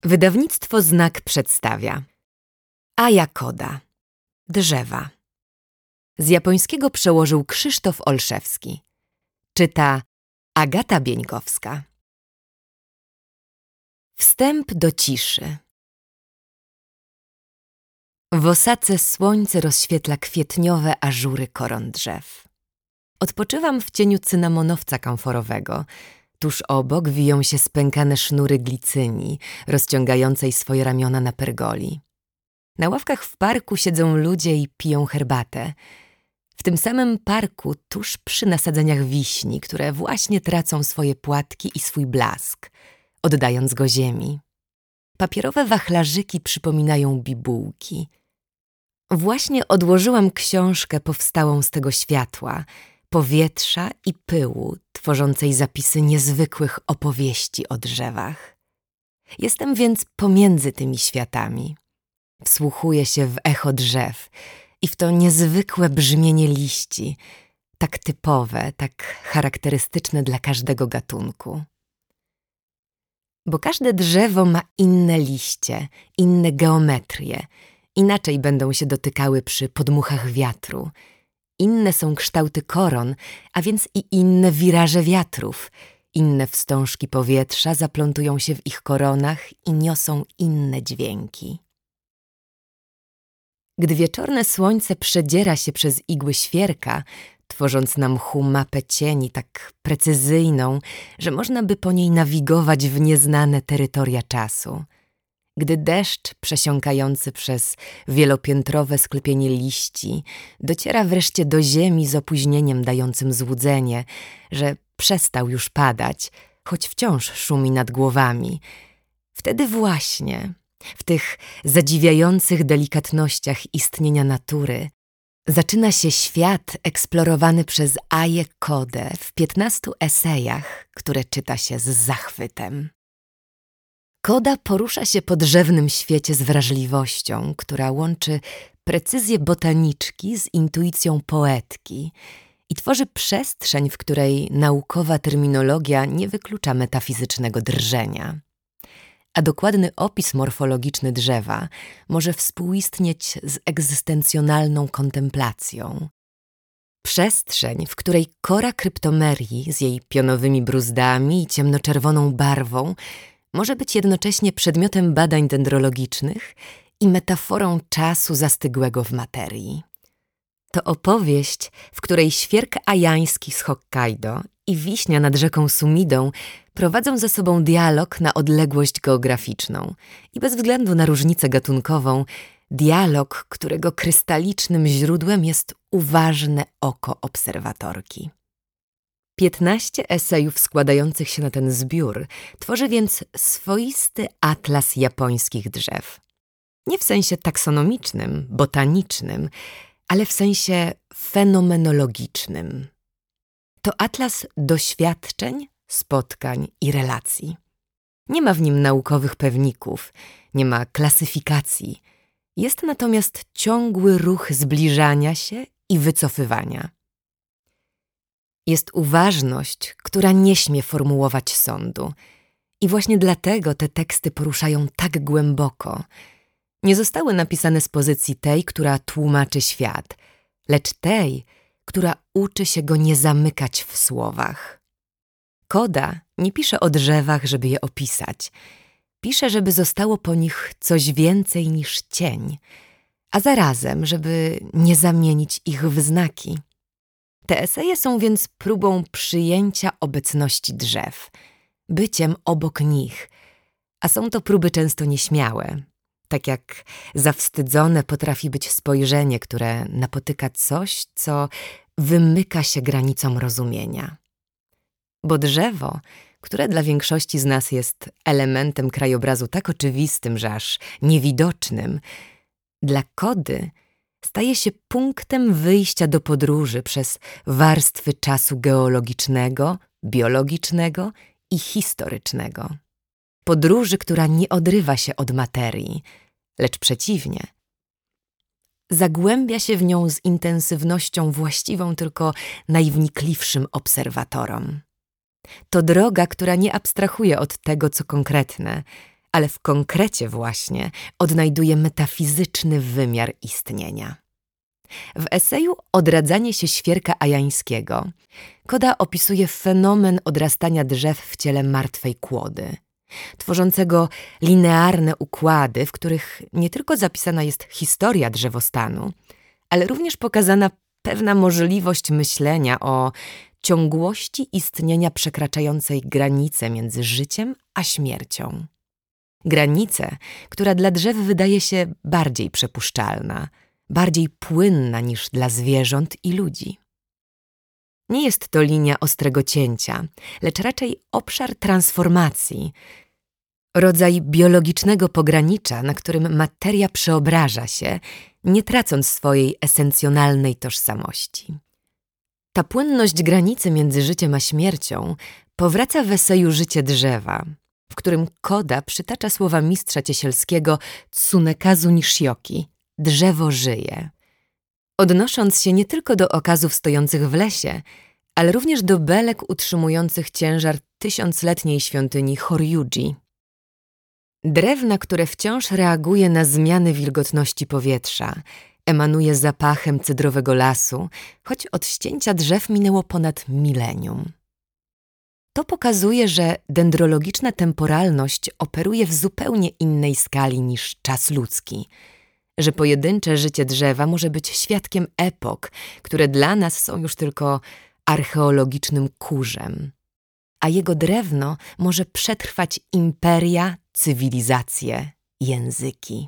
Wydawnictwo Znak przedstawia Aja Koda. Drzewa. Z japońskiego przełożył Krzysztof Olszewski. Czyta Agata Bieńkowska. Wstęp do ciszy. W osace słońce rozświetla kwietniowe ażury koron drzew. Odpoczywam w cieniu cynamonowca kamforowego. Tuż obok wiją się spękane sznury glicynii, rozciągającej swoje ramiona na pergoli. Na ławkach w parku siedzą ludzie i piją herbatę. W tym samym parku, tuż przy nasadzeniach wiśni, które właśnie tracą swoje płatki i swój blask, oddając go ziemi. Papierowe wachlarzyki przypominają bibułki. Właśnie odłożyłam książkę powstałą z tego światła, powietrza i pyłu, tworzącej zapisy niezwykłych opowieści o drzewach. Jestem więc pomiędzy tymi światami. Wsłuchuję się w echo drzew i w to niezwykłe brzmienie liści, tak typowe, tak charakterystyczne dla każdego gatunku. Bo każde drzewo ma inne liście, inne geometrie, inaczej będą się dotykały przy podmuchach wiatru. Inne są kształty koron, a więc i inne wiraże wiatrów. Inne wstążki powietrza zaplątują się w ich koronach i niosą inne dźwięki. Gdy wieczorne słońce przedziera się przez igły świerka, tworząc na mchu mapę cieni tak precyzyjną, że można by po niej nawigować w nieznane terytoria czasu. Gdy deszcz przesiąkający przez wielopiętrowe sklepienie liści dociera wreszcie do ziemi z opóźnieniem dającym złudzenie, że przestał już padać, choć wciąż szumi nad głowami, wtedy właśnie, w tych zadziwiających delikatnościach istnienia natury, zaczyna się świat eksplorowany przez Aję Kodę w 15 esejach, które czyta się z zachwytem. Koda porusza się po drzewnym świecie z wrażliwością, która łączy precyzję botaniczki z intuicją poetki i tworzy przestrzeń, w której naukowa terminologia nie wyklucza metafizycznego drżenia. A dokładny opis morfologiczny drzewa może współistnieć z egzystencjonalną kontemplacją. Przestrzeń, w której kora kryptomerii z jej pionowymi bruzdami i ciemnoczerwoną barwą może być jednocześnie przedmiotem badań dendrologicznych i metaforą czasu zastygłego w materii. To opowieść, w której świerk ajański z Hokkaido i wiśnia nad rzeką Sumidą prowadzą ze sobą dialog na odległość geograficzną i bez względu na różnicę gatunkową, dialog, którego krystalicznym źródłem jest uważne oko obserwatorki. 15 esejów składających się na ten zbiór tworzy więc swoisty atlas japońskich drzew. Nie w sensie taksonomicznym, botanicznym, ale w sensie fenomenologicznym. To atlas doświadczeń, spotkań i relacji. Nie ma w nim naukowych pewników, nie ma klasyfikacji. Jest natomiast ciągły ruch zbliżania się i wycofywania. Jest uważność, która nie śmie formułować sądu. I właśnie dlatego te teksty poruszają tak głęboko. Nie zostały napisane z pozycji tej, która tłumaczy świat, lecz tej, która uczy się go nie zamykać w słowach. Koda nie pisze o drzewach, żeby je opisać. Pisze, żeby zostało po nich coś więcej niż cień, a zarazem, żeby nie zamienić ich w znaki. Te eseje są więc próbą przyjęcia obecności drzew, byciem obok nich, a są to próby często nieśmiałe. Tak jak zawstydzone potrafi być spojrzenie, które napotyka coś, co wymyka się granicom rozumienia. Bo drzewo, które dla większości z nas jest elementem krajobrazu tak oczywistym, że aż niewidocznym, dla Kody staje się punktem wyjścia do podróży przez warstwy czasu geologicznego, biologicznego i historycznego. Podróży, która nie odrywa się od materii, lecz przeciwnie. Zagłębia się w nią z intensywnością właściwą tylko najwnikliwszym obserwatorom. To droga, która nie abstrahuje od tego, co konkretne, ale w konkrecie właśnie odnajduje metafizyczny wymiar istnienia. W eseju Odradzanie się świerka ajańskiego Koda opisuje fenomen odrastania drzew w ciele martwej kłody, tworzącego linearne układy, w których nie tylko zapisana jest historia drzewostanu, ale również pokazana pewna możliwość myślenia o ciągłości istnienia przekraczającej granicę między życiem a śmiercią. Granicę, która dla drzew wydaje się bardziej przepuszczalna, bardziej płynna niż dla zwierząt i ludzi. Nie jest to linia ostrego cięcia, lecz raczej obszar transformacji, rodzaj biologicznego pogranicza, na którym materia przeobraża się, nie tracąc swojej esencjonalnej tożsamości. Ta płynność granicy między życiem a śmiercią powraca w eseju Życie drzewa, w którym Koda przytacza słowa mistrza ciesielskiego Tsunekazu Nishioki: drzewo żyje, odnosząc się nie tylko do okazów stojących w lesie, ale również do belek utrzymujących ciężar tysiącletniej świątyni Horyuji. Drewna, które wciąż reaguje na zmiany wilgotności powietrza, emanuje zapachem cydrowego lasu, choć od ścięcia drzew minęło ponad milenium. To pokazuje, że dendrologiczna temporalność operuje w zupełnie innej skali niż czas ludzki, że pojedyncze życie drzewa może być świadkiem epok, które dla nas są już tylko archeologicznym kurzem, a jego drewno może przetrwać imperia, cywilizacje, języki.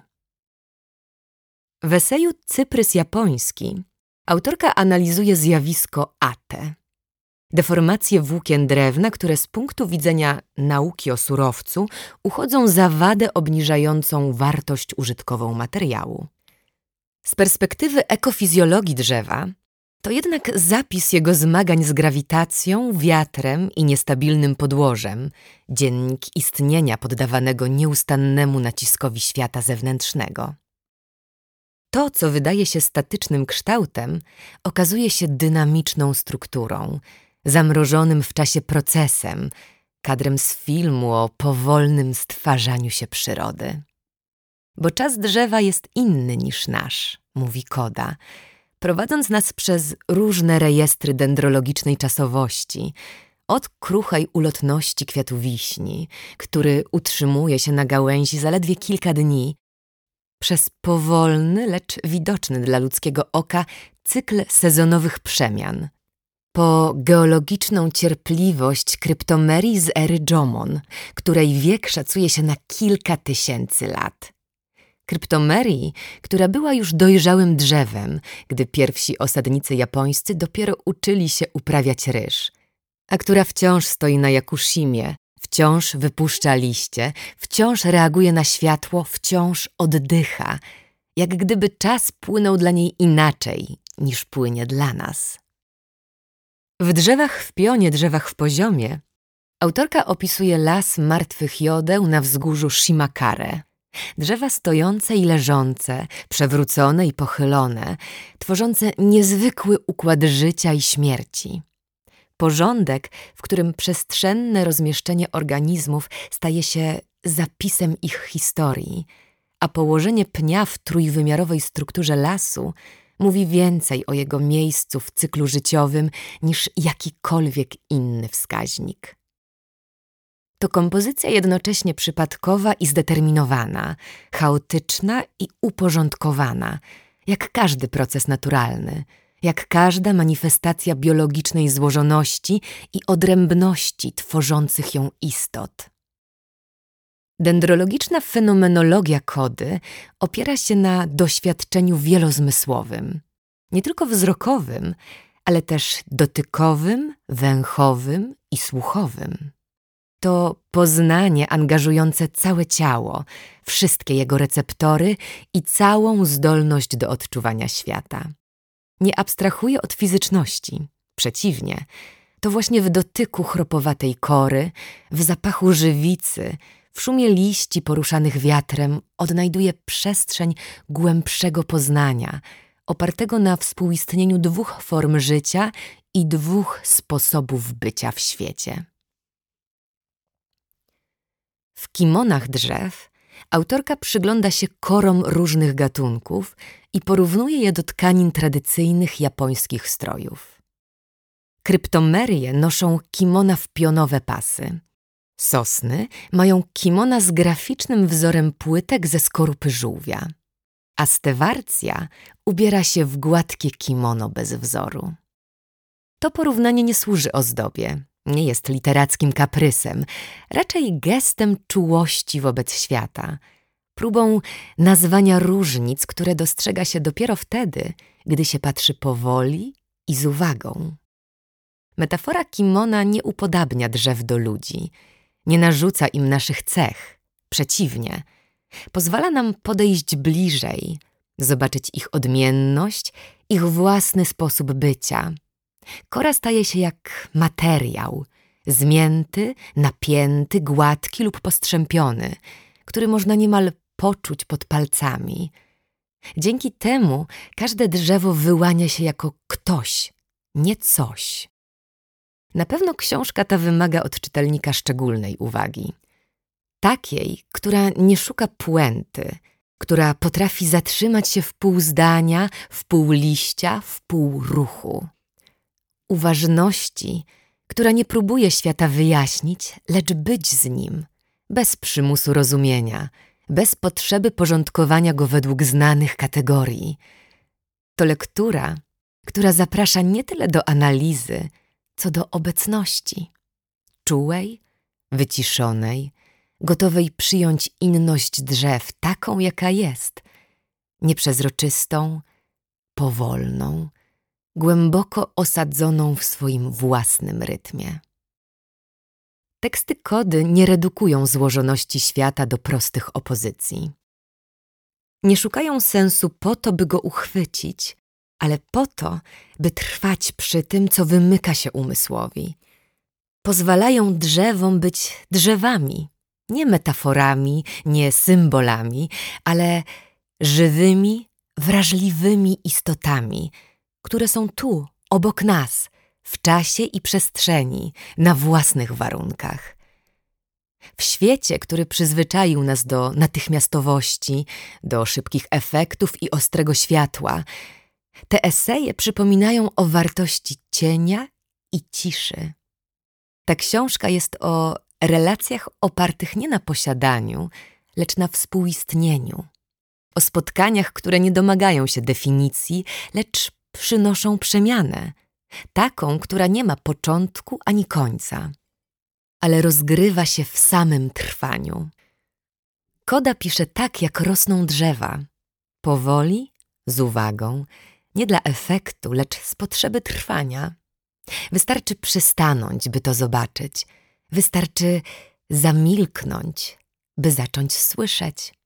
W eseju Cyprys japoński autorka analizuje zjawisko ate, deformacje włókien drewna, które z punktu widzenia nauki o surowcu uchodzą za wadę obniżającą wartość użytkową materiału. Z perspektywy ekofizjologii drzewa to jednak zapis jego zmagań z grawitacją, wiatrem i niestabilnym podłożem, dziennik istnienia poddawanego nieustannemu naciskowi świata zewnętrznego. To, co wydaje się statycznym kształtem, okazuje się dynamiczną strukturą, zamrożonym w czasie procesem, kadrem z filmu o powolnym stwarzaniu się przyrody. Bo czas drzewa jest inny niż nasz, mówi Koda, prowadząc nas przez różne rejestry dendrologicznej czasowości, od kruchej ulotności kwiatu wiśni, który utrzymuje się na gałęzi zaledwie kilka dni, przez powolny, lecz widoczny dla ludzkiego oka cykl sezonowych przemian, po geologiczną cierpliwość kryptomerii z ery Jomon, której wiek szacuje się na kilka tysięcy lat. Kryptomerii, która była już dojrzałym drzewem, gdy pierwsi osadnicy japońscy dopiero uczyli się uprawiać ryż, a która wciąż stoi na Jakushimie, wciąż wypuszcza liście, wciąż reaguje na światło, wciąż oddycha, jak gdyby czas płynął dla niej inaczej niż płynie dla nas. W Drzewach w pionie, drzewach w poziomie autorka opisuje las martwych jodeł na wzgórzu Shimakare. Drzewa stojące i leżące, przewrócone i pochylone, tworzące niezwykły układ życia i śmierci. Porządek, w którym przestrzenne rozmieszczenie organizmów staje się zapisem ich historii, a położenie pnia w trójwymiarowej strukturze lasu mówi więcej o jego miejscu w cyklu życiowym niż jakikolwiek inny wskaźnik. To kompozycja jednocześnie przypadkowa i zdeterminowana, chaotyczna i uporządkowana, jak każdy proces naturalny, jak każda manifestacja biologicznej złożoności i odrębności tworzących ją istot. Dendrologiczna fenomenologia Kody opiera się na doświadczeniu wielozmysłowym, nie tylko wzrokowym, ale też dotykowym, węchowym i słuchowym. To poznanie angażujące całe ciało, wszystkie jego receptory i całą zdolność do odczuwania świata. Nie abstrahuje od fizyczności, przeciwnie, to właśnie w dotyku chropowatej kory, w zapachu żywicy, w szumie liści poruszanych wiatrem odnajduje przestrzeń głębszego poznania, opartego na współistnieniu dwóch form życia i dwóch sposobów bycia w świecie. W kimonach drzew autorka przygląda się korom różnych gatunków i porównuje je do tkanin tradycyjnych japońskich strojów. Kryptomerie noszą kimona w pionowe pasy. Sosny mają kimona z graficznym wzorem płytek ze skorupy żółwia, a stewarcja ubiera się w gładkie kimono bez wzoru. To porównanie nie służy ozdobie, nie jest literackim kaprysem, raczej gestem czułości wobec świata, próbą nazwania różnic, które dostrzega się dopiero wtedy, gdy się patrzy powoli i z uwagą. Metafora kimona nie upodabnia drzew do ludzi, nie narzuca im naszych cech, przeciwnie, pozwala nam podejść bliżej, zobaczyć ich odmienność, ich własny sposób bycia. Kora staje się jak materiał, zmięty, napięty, gładki lub postrzępiony, który można niemal poczuć pod palcami. Dzięki temu każde drzewo wyłania się jako ktoś, nie coś. Na pewno książka ta wymaga od czytelnika szczególnej uwagi. Takiej, która nie szuka puenty, która potrafi zatrzymać się w pół zdania, w pół liścia, w pół ruchu. Uważności, która nie próbuje świata wyjaśnić, lecz być z nim, bez przymusu rozumienia, bez potrzeby porządkowania go według znanych kategorii. To lektura, która zaprasza nie tyle do analizy, co do obecności, czułej, wyciszonej, gotowej przyjąć inność drzew taką, jaka jest, nieprzezroczystą, powolną, głęboko osadzoną w swoim własnym rytmie. Teksty Kody nie redukują złożoności świata do prostych opozycji. Nie szukają sensu po to, by go uchwycić, ale po to, by trwać przy tym, co wymyka się umysłowi. Pozwalają drzewom być drzewami, nie metaforami, nie symbolami, ale żywymi, wrażliwymi istotami, które są tu, obok nas, w czasie i przestrzeni, na własnych warunkach. W świecie, który przyzwyczaił nas do natychmiastowości, do szybkich efektów i ostrego światła, te eseje przypominają o wartości cienia i ciszy. Ta książka jest o relacjach opartych nie na posiadaniu, lecz na współistnieniu. O spotkaniach, które nie domagają się definicji, lecz przynoszą przemianę. Taką, która nie ma początku ani końca, ale rozgrywa się w samym trwaniu. Koda pisze tak, jak rosną drzewa. Powoli, z uwagą, nie dla efektu, lecz z potrzeby trwania. Wystarczy przystanąć, by to zobaczyć. Wystarczy zamilknąć, by zacząć słyszeć.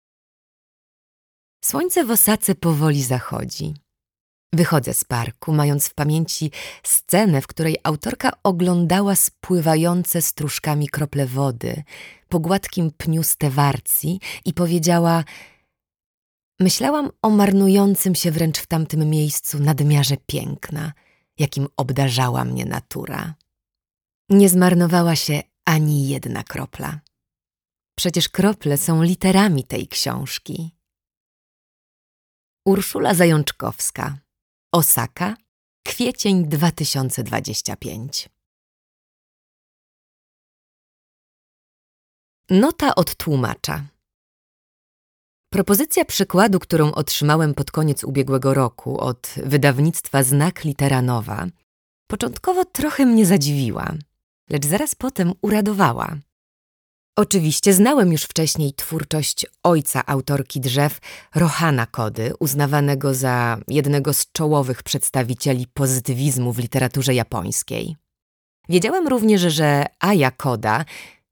Słońce w Osace powoli zachodzi. Wychodzę z parku, mając w pamięci scenę, w której autorka oglądała spływające stróżkami krople wody po gładkim pniu stewarcji i powiedziała: myślałam o marnującym się wręcz w tamtym miejscu nadmiarze piękna, jakim obdarzała mnie natura. Nie zmarnowała się ani jedna kropla. Przecież krople są literami tej książki. Urszula Zajączkowska. Osaka, kwiecień 2025. Nota od tłumacza. Propozycja przykładu, którą otrzymałem pod koniec ubiegłego roku od wydawnictwa Znak Litera Nowa, początkowo trochę mnie zadziwiła, lecz zaraz potem uradowała. Oczywiście znałem już wcześniej twórczość ojca autorki drzew, Rohana Kody, uznawanego za jednego z czołowych przedstawicieli pozytywizmu w literaturze japońskiej. Wiedziałem również, że Aya Koda,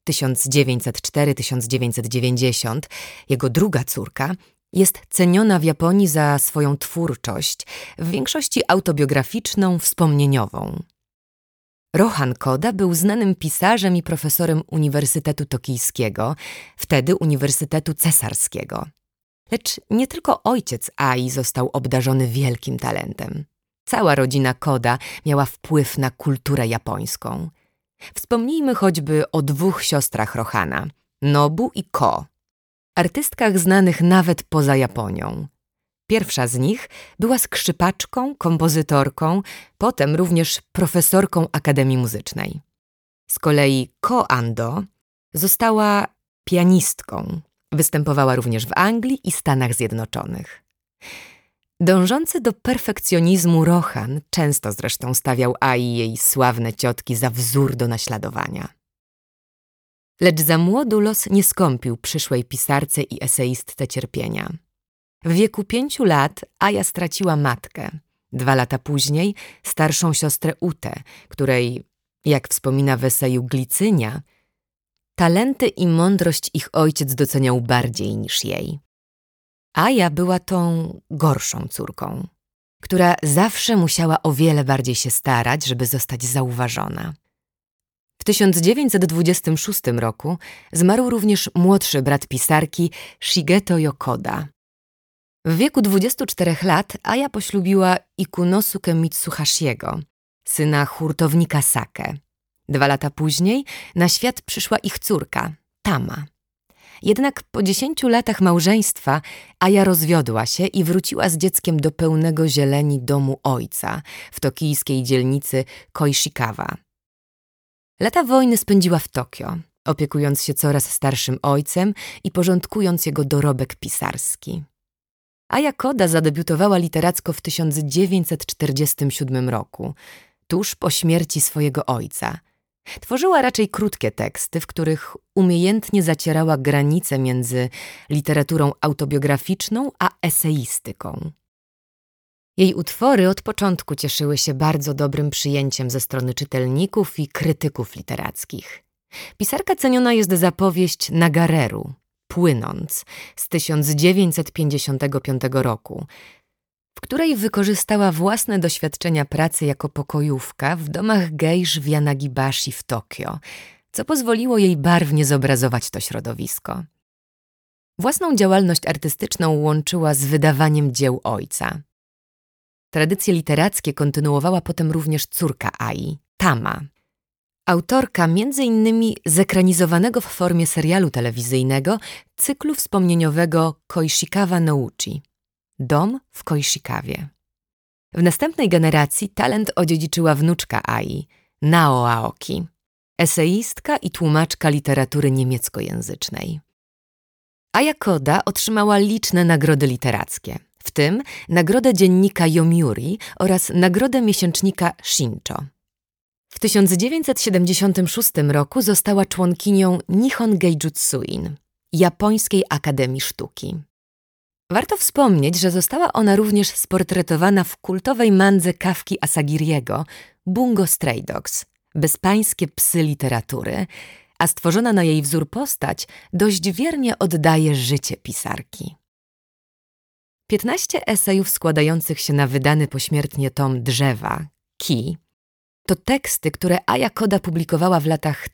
1904–1990, jego druga córka, jest ceniona w Japonii za swoją twórczość, w większości autobiograficzną, wspomnieniową. Rohan Koda był znanym pisarzem i profesorem Uniwersytetu Tokijskiego, wtedy Uniwersytetu Cesarskiego. Lecz nie tylko ojciec Ai został obdarzony wielkim talentem. Cała rodzina Koda miała wpływ na kulturę japońską. Wspomnijmy choćby o dwóch siostrach Rohana, Nobu i Ko, artystkach znanych nawet poza Japonią. Pierwsza z nich była skrzypaczką, kompozytorką, potem również profesorką Akademii Muzycznej. Z kolei Ko Ando została pianistką. Występowała również w Anglii i Stanach Zjednoczonych. Dążący do perfekcjonizmu Rohan często zresztą stawiał Ai i jej sławne ciotki za wzór do naśladowania. Lecz za młodu los nie skąpił przyszłej pisarce i eseistce cierpienia. W wieku 5 lat Aja straciła matkę. 2 lata później starszą siostrę Utę, której, jak wspomina w eseju Glicynia, talenty i mądrość ich ojciec doceniał bardziej niż jej. Aja była tą gorszą córką, która zawsze musiała o wiele bardziej się starać, żeby zostać zauważona. W 1926 roku zmarł również młodszy brat pisarki Shigeto Yokoda. W wieku 24 lat Aja poślubiła Ikunosuke Mitsuhashiego, syna hurtownika sake. 2 lata później na świat przyszła ich córka, Tama. Jednak po 10 latach małżeństwa Aja rozwiodła się i wróciła z dzieckiem do pełnego zieleni domu ojca w tokijskiej dzielnicy Koishikawa. Lata wojny spędziła w Tokio, opiekując się coraz starszym ojcem i porządkując jego dorobek pisarski. Aja Koda zadebiutowała literacko w 1947 roku, tuż po śmierci swojego ojca. Tworzyła raczej krótkie teksty, w których umiejętnie zacierała granice między literaturą autobiograficzną a eseistyką. Jej utwory od początku cieszyły się bardzo dobrym przyjęciem ze strony czytelników i krytyków literackich. Pisarka ceniona jest za powieść Nagareru, Płynąc, z 1955 roku, w której wykorzystała własne doświadczenia pracy jako pokojówka w domach gejsz w Yanagibashi w Tokio, co pozwoliło jej barwnie zobrazować to środowisko. Własną działalność artystyczną łączyła z wydawaniem dzieł ojca. Tradycje literackie kontynuowała potem również córka Ai, Tama. Autorka m.in. zekranizowanego w formie serialu telewizyjnego cyklu wspomnieniowego Koishikawa no Uchi – Dom w Koishikawie. W następnej generacji talent odziedziczyła wnuczka Ai, Nao Aoki, eseistka i tłumaczka literatury niemieckojęzycznej. Aja Koda otrzymała liczne nagrody literackie, w tym nagrodę dziennika Yomiuri oraz nagrodę miesięcznika Shincho. W 1976 roku została członkinią Nihon Geijutsuin, Japońskiej Akademii Sztuki. Warto wspomnieć, że została ona również sportretowana w kultowej mandze Kafki Asagiriego Bungo Stray Dogs – Bezpańskie psy literatury, a stworzona na jej wzór postać dość wiernie oddaje życie pisarki. 15 esejów składających się na wydany pośmiertnie tom Drzewa, Ki, to teksty, które Aja Koda publikowała w latach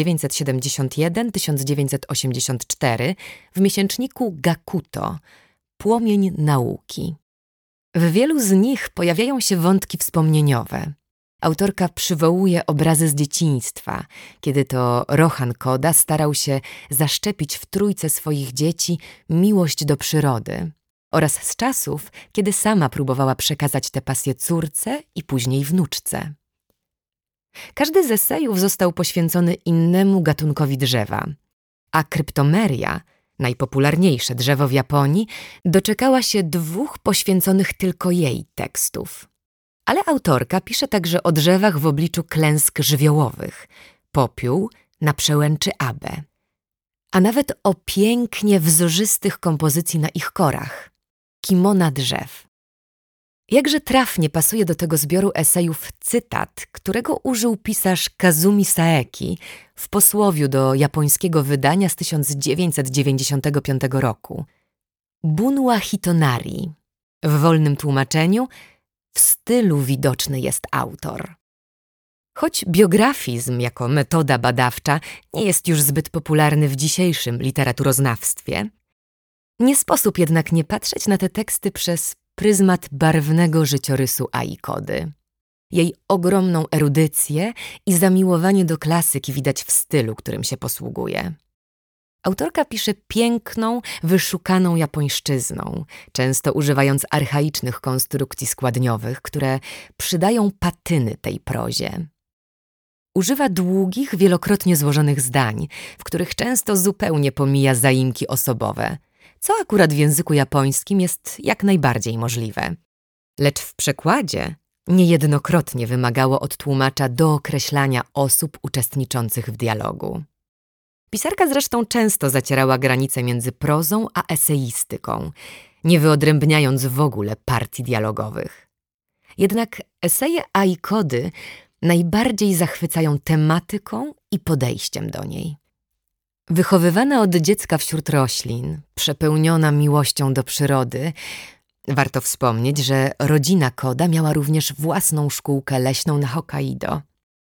1971–1984 w miesięczniku Gakuto – Płomień nauki. W wielu z nich pojawiają się wątki wspomnieniowe. Autorka przywołuje obrazy z dzieciństwa, kiedy to Rohan Koda starał się zaszczepić w trójce swoich dzieci miłość do przyrody oraz z czasów, kiedy sama próbowała przekazać tę pasję córce i później wnuczce. Każdy z esejów został poświęcony innemu gatunkowi drzewa, a kryptomeria, najpopularniejsze drzewo w Japonii, doczekała się 2 poświęconych tylko jej tekstów. Ale autorka pisze także o drzewach w obliczu klęsk żywiołowych, popiół na przełęczy Abe, a nawet o pięknie wzorzystych kompozycji na ich korach, kimona drzew. Jakże trafnie pasuje do tego zbioru esejów cytat, którego użył pisarz Kazumi Saeki w posłowiu do japońskiego wydania z 1995 roku. Bunwa Hitonari. W wolnym tłumaczeniu w stylu widoczny jest autor. Choć biografizm jako metoda badawcza nie jest już zbyt popularny w dzisiejszym literaturoznawstwie, nie sposób jednak nie patrzeć na te teksty przez pryzmat barwnego życiorysu Ai Kody. Jej ogromną erudycję i zamiłowanie do klasyki widać w stylu, którym się posługuje. Autorka pisze piękną, wyszukaną japońszczyzną, często używając archaicznych konstrukcji składniowych, które przydają patyny tej prozie. Używa długich, wielokrotnie złożonych zdań, w których często zupełnie pomija zaimki osobowe, co akurat w języku japońskim jest jak najbardziej możliwe. Lecz w przekładzie niejednokrotnie wymagało od tłumacza dookreślania osób uczestniczących w dialogu. Pisarka zresztą często zacierała granice między prozą a eseistyką, nie wyodrębniając w ogóle partii dialogowych. Jednak eseje Ai Kody najbardziej zachwycają tematyką i podejściem do niej. Wychowywana od dziecka wśród roślin, przepełniona miłością do przyrody, warto wspomnieć, że rodzina Koda miała również własną szkółkę leśną na Hokkaido.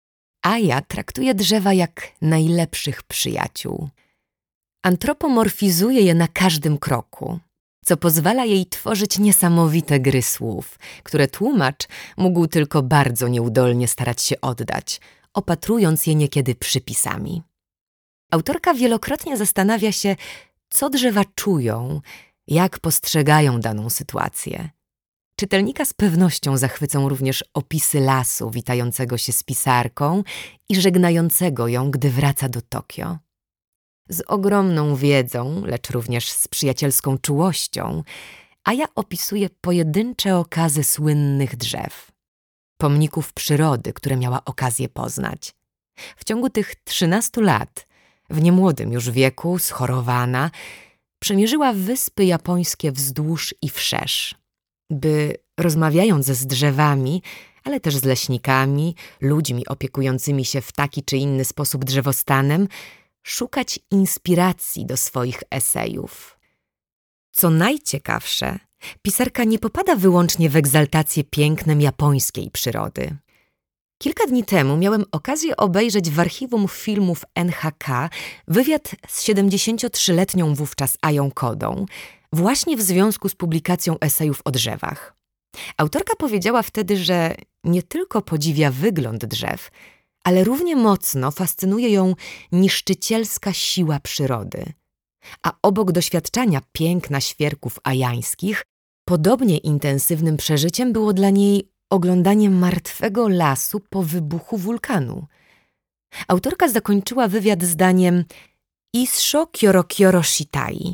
Aya traktuje drzewa jak najlepszych przyjaciół. Antropomorfizuje je na każdym kroku, co pozwala jej tworzyć niesamowite gry słów, które tłumacz mógł tylko bardzo nieudolnie starać się oddać, opatrując je niekiedy przypisami. Autorka wielokrotnie zastanawia się, co drzewa czują, jak postrzegają daną sytuację. Czytelnika z pewnością zachwycą również opisy lasu witającego się z pisarką i żegnającego ją, gdy wraca do Tokio. Z ogromną wiedzą, lecz również z przyjacielską czułością, Aya opisuje pojedyncze okazy słynnych drzew, pomników przyrody, które miała okazję poznać. W ciągu tych 13 lat, w niemłodym już wieku, schorowana, przemierzyła wyspy japońskie wzdłuż i wszerz, by rozmawiając z drzewami, ale też z leśnikami, ludźmi opiekującymi się w taki czy inny sposób drzewostanem, szukać inspiracji do swoich esejów. Co najciekawsze, pisarka nie popada wyłącznie w egzaltację pięknem japońskiej przyrody. Kilka dni temu miałem okazję obejrzeć w archiwum filmów NHK wywiad z 73-letnią wówczas Ają Kodą, właśnie w związku z publikacją esejów o drzewach. Autorka powiedziała wtedy, że nie tylko podziwia wygląd drzew, ale równie mocno fascynuje ją niszczycielska siła przyrody. A obok doświadczania piękna świerków ajańskich, podobnie intensywnym przeżyciem było dla niej oglądanie martwego lasu po wybuchu wulkanu. Autorka zakończyła wywiad zdaniem Issho Kyorokyo Shitai.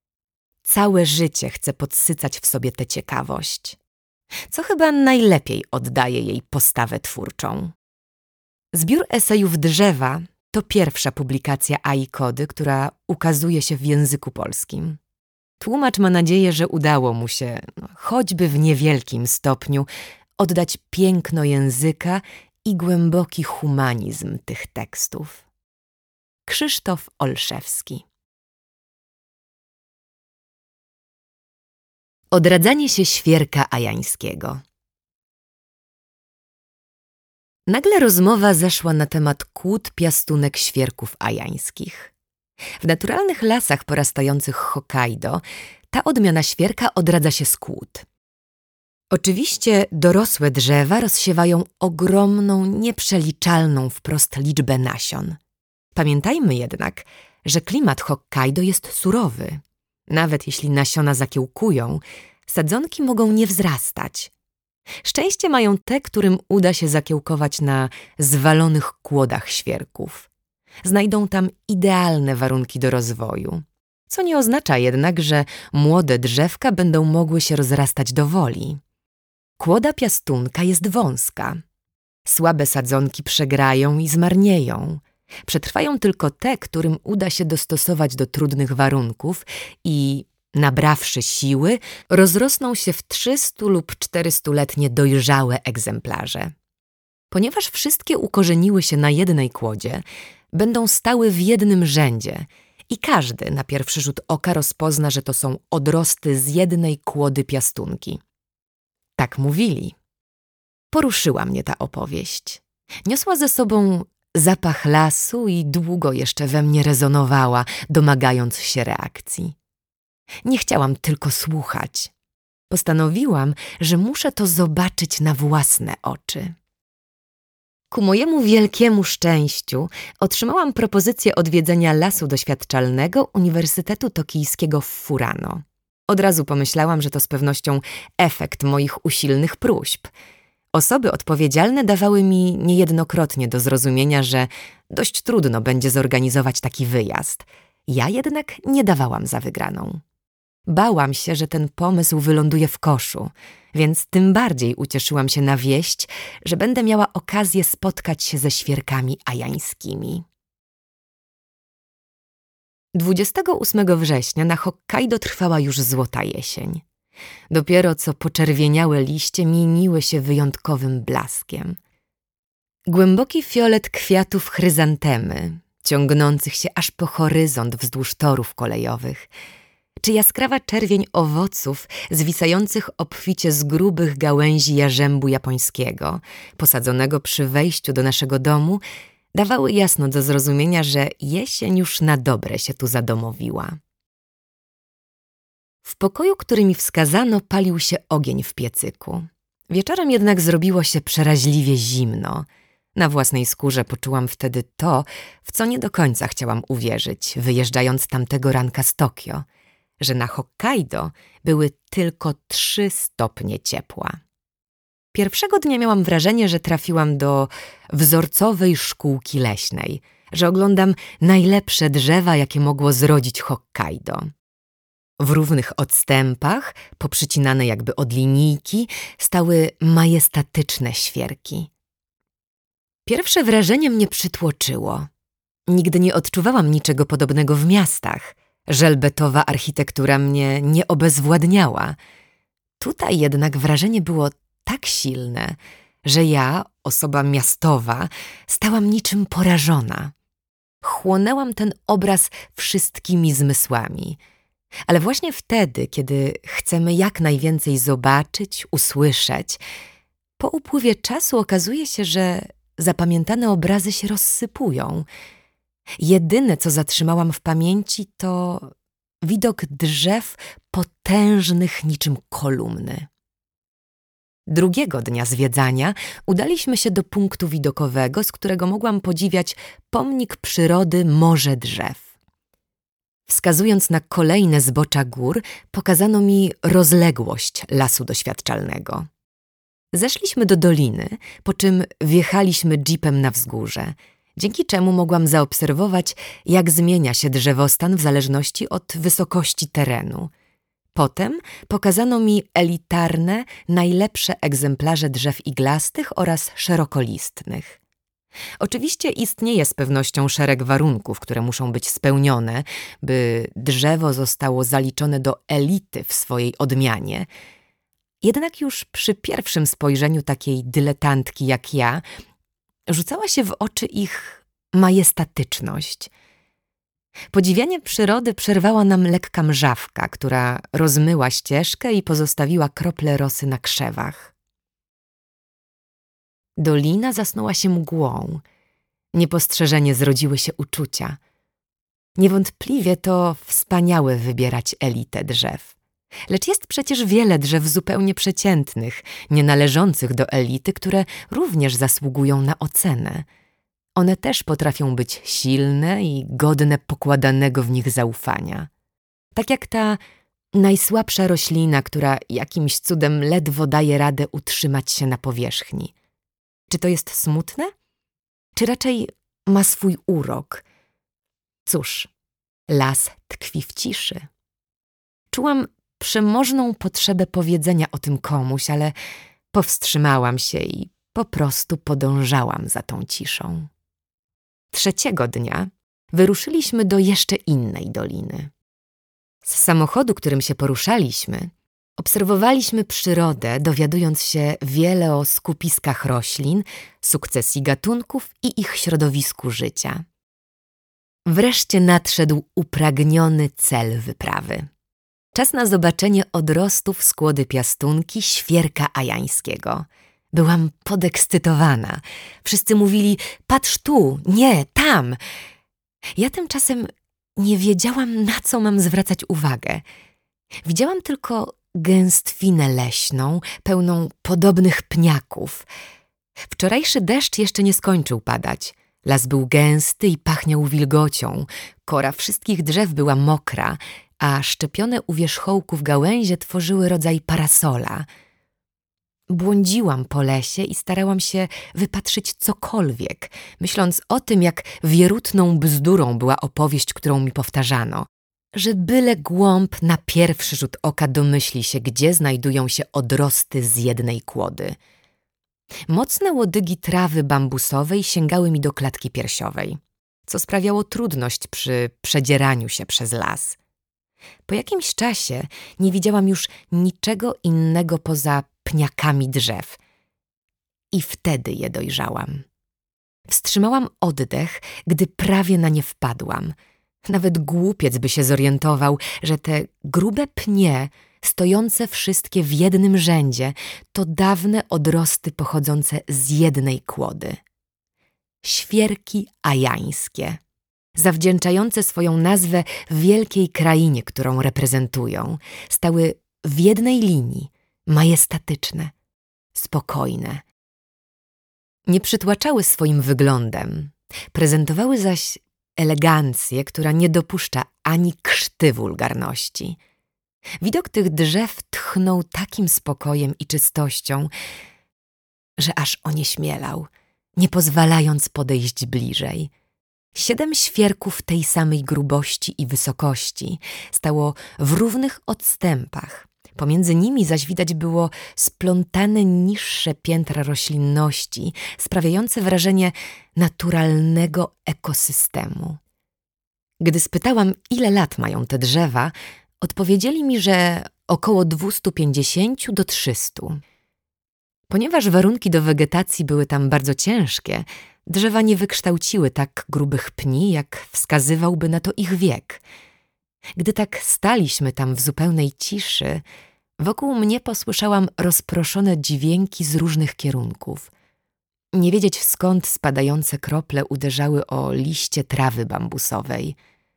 Całe życie chce podsycać w sobie tę ciekawość, co chyba najlepiej oddaje jej postawę twórczą. Zbiór esejów Drzewa to pierwsza publikacja Ai Kody, która ukazuje się w języku polskim. Tłumacz ma nadzieję, że udało mu się, choćby w niewielkim stopniu, oddać piękno języka i głęboki humanizm tych tekstów. Krzysztof Olszewski. Odradzanie się świerka ajańskiego. Nagle rozmowa zeszła na temat kłód piastunek świerków ajańskich. W naturalnych lasach porastających Hokkaido ta odmiana świerka odradza się z kłód. Oczywiście dorosłe drzewa rozsiewają ogromną, nieprzeliczalną wprost liczbę nasion. Pamiętajmy jednak, że klimat Hokkaido jest surowy. Nawet jeśli nasiona zakiełkują, sadzonki mogą nie wzrastać. Szczęście mają te, którym uda się zakiełkować na zwalonych kłodach świerków. Znajdą tam idealne warunki do rozwoju, co nie oznacza jednak, że młode drzewka będą mogły się rozrastać do woli. Kłoda piastunka jest wąska. Słabe sadzonki przegrają i zmarnieją. Przetrwają tylko te, którym uda się dostosować do trudnych warunków i, nabrawszy siły, rozrosną się w 300 lub 400-letnie dojrzałe egzemplarze. Ponieważ wszystkie ukorzeniły się na jednej kłodzie, będą stały w jednym rzędzie i każdy na pierwszy rzut oka rozpozna, że to są odrosty z jednej kłody piastunki. Tak mówili. Poruszyła mnie ta opowieść. Niosła ze sobą zapach lasu i długo jeszcze we mnie rezonowała, domagając się reakcji. Nie chciałam tylko słuchać. Postanowiłam, że muszę to zobaczyć na własne oczy. Ku mojemu wielkiemu szczęściu otrzymałam propozycję odwiedzenia lasu doświadczalnego Uniwersytetu Tokijskiego w Furano. Od razu pomyślałam, że to z pewnością efekt moich usilnych próśb. Osoby odpowiedzialne dawały mi niejednokrotnie do zrozumienia, że dość trudno będzie zorganizować taki wyjazd. Ja jednak nie dawałam za wygraną. Bałam się, że ten pomysł wyląduje w koszu, więc tym bardziej ucieszyłam się na wieść, że będę miała okazję spotkać się ze świerkami ajańskimi. 28 września na Hokkaido trwała już złota jesień. Dopiero co poczerwieniałe liście mieniły się wyjątkowym blaskiem. Głęboki fiolet kwiatów chryzantemy, ciągnących się aż po horyzont wzdłuż torów kolejowych, czy jaskrawa czerwień owoców zwisających obficie z grubych gałęzi jarzębu japońskiego, posadzonego przy wejściu do naszego domu, dawały jasno do zrozumienia, że jesień już na dobre się tu zadomowiła. W pokoju, który mi wskazano, palił się ogień w piecyku. Wieczorem jednak zrobiło się przeraźliwie zimno. Na własnej skórze poczułam wtedy to, w co nie do końca chciałam uwierzyć, wyjeżdżając tamtego ranka z Tokio, że na Hokkaido były tylko 3 stopnie ciepła. Pierwszego dnia miałam wrażenie, że trafiłam do wzorcowej szkółki leśnej, że oglądam najlepsze drzewa, jakie mogło zrodzić Hokkaido. W równych odstępach, poprzycinane jakby od linijki, stały majestatyczne świerki. Pierwsze wrażenie mnie przytłoczyło. Nigdy nie odczuwałam niczego podobnego w miastach. Żelbetowa architektura mnie nie obezwładniała. Tutaj jednak wrażenie było tak silne, że ja, osoba miastowa, stałam niczym porażona. Chłonęłam ten obraz wszystkimi zmysłami. Ale właśnie wtedy, kiedy chcemy jak najwięcej zobaczyć, usłyszeć, po upływie czasu okazuje się, że zapamiętane obrazy się rozsypują. Jedyne, co zatrzymałam w pamięci, to widok drzew potężnych niczym kolumny. Drugiego dnia zwiedzania udaliśmy się do punktu widokowego, z którego mogłam podziwiać pomnik przyrody Morze Drzew. Wskazując na kolejne zbocza gór, pokazano mi rozległość lasu doświadczalnego. Zeszliśmy do doliny, po czym wjechaliśmy jeepem na wzgórze, dzięki czemu mogłam zaobserwować, jak zmienia się drzewostan w zależności od wysokości terenu. Potem pokazano mi elitarne, najlepsze egzemplarze drzew iglastych oraz szerokolistnych. Oczywiście istnieje z pewnością szereg warunków, które muszą być spełnione, by drzewo zostało zaliczone do elity w swojej odmianie. Jednak już przy pierwszym spojrzeniu takiej dyletantki jak ja rzucała się w oczy ich majestatyczność. Podziwianie przyrody przerwała nam lekka mrzawka, która rozmyła ścieżkę i pozostawiła krople rosy na krzewach. Dolina zasnuła się mgłą. Niepostrzeżenie zrodziły się uczucia. Niewątpliwie to wspaniałe wybierać elitę drzew. Lecz jest przecież wiele drzew zupełnie przeciętnych, nie należących do elity, które również zasługują na ocenę. One też potrafią być silne i godne pokładanego w nich zaufania. Tak jak ta najsłabsza roślina, która jakimś cudem ledwo daje radę utrzymać się na powierzchni. Czy to jest smutne? Czy raczej ma swój urok? Cóż, las tkwi w ciszy. Czułam przemożną potrzebę powiedzenia o tym komuś, ale powstrzymałam się i po prostu podążałam za tą ciszą. Trzeciego dnia wyruszyliśmy do jeszcze innej doliny. Z samochodu, którym się poruszaliśmy, obserwowaliśmy przyrodę, dowiadując się wiele o skupiskach roślin, sukcesji gatunków i ich środowisku życia. Wreszcie nadszedł upragniony cel wyprawy. Czas na zobaczenie odrostów skłody piastunki świerka ajańskiego. Byłam podekscytowana. Wszyscy mówili: patrz tu, nie, tam. Ja tymczasem nie wiedziałam, na co mam zwracać uwagę. Widziałam tylko gęstwinę leśną, pełną podobnych pniaków. Wczorajszy deszcz jeszcze nie skończył padać. Las był gęsty i pachniał wilgocią. Kora wszystkich drzew była mokra, a szczepione u wierzchołków gałęzie tworzyły rodzaj parasola. Błądziłam po lesie i starałam się wypatrzyć cokolwiek, myśląc o tym, jak wierutną bzdurą była opowieść, którą mi powtarzano, że byle głąb na pierwszy rzut oka domyśli się, gdzie znajdują się odrosty z jednej kłody. Mocne łodygi trawy bambusowej sięgały mi do klatki piersiowej, co sprawiało trudność przy przedzieraniu się przez las. Po jakimś czasie nie widziałam już niczego innego poza pniakami drzew. I wtedy je dojrzałam. Wstrzymałam oddech, gdy prawie na nie wpadłam. Nawet głupiec by się zorientował, że te grube pnie, stojące wszystkie w jednym rzędzie, to dawne odrosty pochodzące z jednej kłody. Świerki ajańskie, zawdzięczające swoją nazwę wielkiej krainie, którą reprezentują, stały w jednej linii, majestatyczne, spokojne. Nie przytłaczały swoim wyglądem, prezentowały zaś elegancję, która nie dopuszcza ani krzty wulgarności. Widok tych drzew tchnął takim spokojem i czystością, że aż onieśmielał, nie pozwalając podejść bliżej. 7 świerków tej samej grubości i wysokości stało w równych odstępach. Pomiędzy nimi zaś widać było splątane niższe piętra roślinności, sprawiające wrażenie naturalnego ekosystemu. Gdy spytałam, ile lat mają te drzewa, odpowiedzieli mi, że około 250 do 300. Ponieważ warunki do wegetacji były tam bardzo ciężkie, drzewa nie wykształciły tak grubych pni, jak wskazywałby na to ich wiek. Gdy tak staliśmy tam w zupełnej ciszy, wokół mnie posłyszałam rozproszone dźwięki z różnych kierunków. Nie wiedzieć, skąd spadające krople uderzały o liście trawy bambusowej.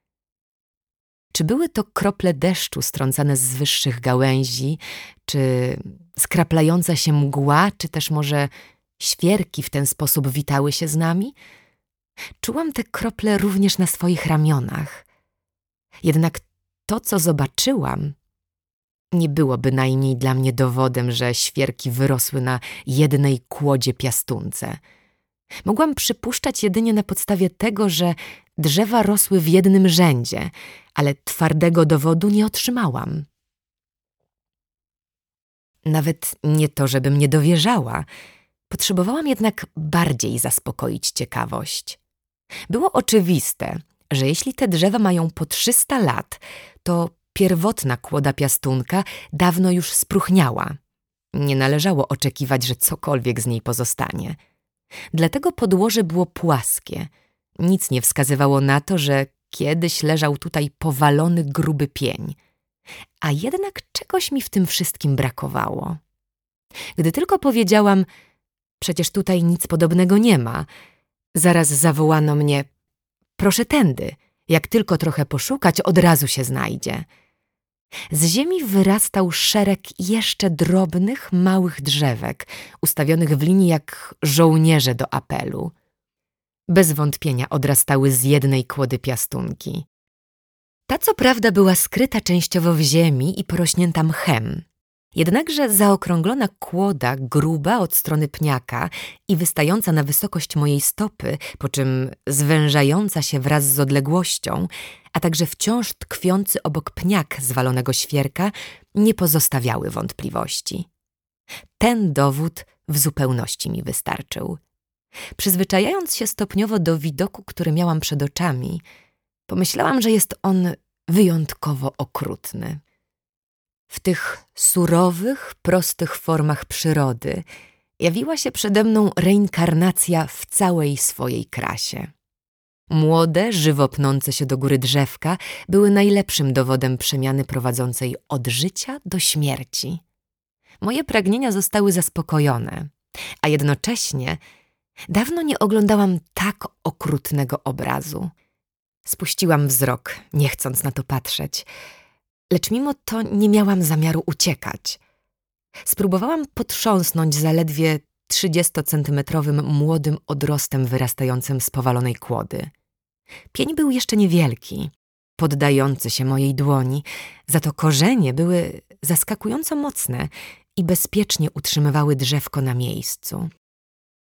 Czy były to krople deszczu strącane z wyższych gałęzi, czy skraplająca się mgła, czy też może świerki w ten sposób witały się z nami? Czułam te krople również na swoich ramionach. Jednak to, co zobaczyłam, nie było bynajmniej dla mnie dowodem, że świerki wyrosły na jednej kłodzie piastunce. Mogłam przypuszczać jedynie na podstawie tego, że drzewa rosły w jednym rzędzie, ale twardego dowodu nie otrzymałam. Nawet nie to, żebym nie dowierzała. Potrzebowałam jednak bardziej zaspokoić ciekawość. Było oczywiste, że jeśli te drzewa mają po 300 lat, to pierwotna kłoda piastunka dawno już spróchniała. Nie należało oczekiwać, że cokolwiek z niej pozostanie. Dlatego podłoże było płaskie. Nic nie wskazywało na to, że kiedyś leżał tutaj powalony gruby pień. A jednak czegoś mi w tym wszystkim brakowało. Gdy tylko powiedziałam, przecież tutaj nic podobnego nie ma, zaraz zawołano mnie, proszę tędy, jak tylko trochę poszukać, od razu się znajdzie. Z ziemi wyrastał szereg jeszcze drobnych, małych drzewek, ustawionych w linii jak żołnierze do apelu. Bez wątpienia odrastały z jednej kłody piastunki. Ta co prawda była skryta częściowo w ziemi i porośnięta mchem. Jednakże zaokrąglona kłoda, gruba od strony pniaka i wystająca na wysokość mojej stopy, po czym zwężająca się wraz z odległością, a także wciąż tkwiący obok pniak zwalonego świerka, nie pozostawiały wątpliwości. Ten dowód w zupełności mi wystarczył. Przyzwyczajając się stopniowo do widoku, który miałam przed oczami, pomyślałam, że jest on wyjątkowo okrutny. W tych surowych, prostych formach przyrody jawiła się przede mną reinkarnacja w całej swojej krasie. Młode, żywo pnące się do góry drzewka były najlepszym dowodem przemiany prowadzącej od życia do śmierci. Moje pragnienia zostały zaspokojone, a jednocześnie dawno nie oglądałam tak okrutnego obrazu. Spuściłam wzrok, nie chcąc na to patrzeć, lecz mimo to nie miałam zamiaru uciekać. Spróbowałam potrząsnąć zaledwie 30-centymetrowym młodym odrostem wyrastającym z powalonej kłody. Pień był jeszcze niewielki, poddający się mojej dłoni, za to korzenie były zaskakująco mocne i bezpiecznie utrzymywały drzewko na miejscu.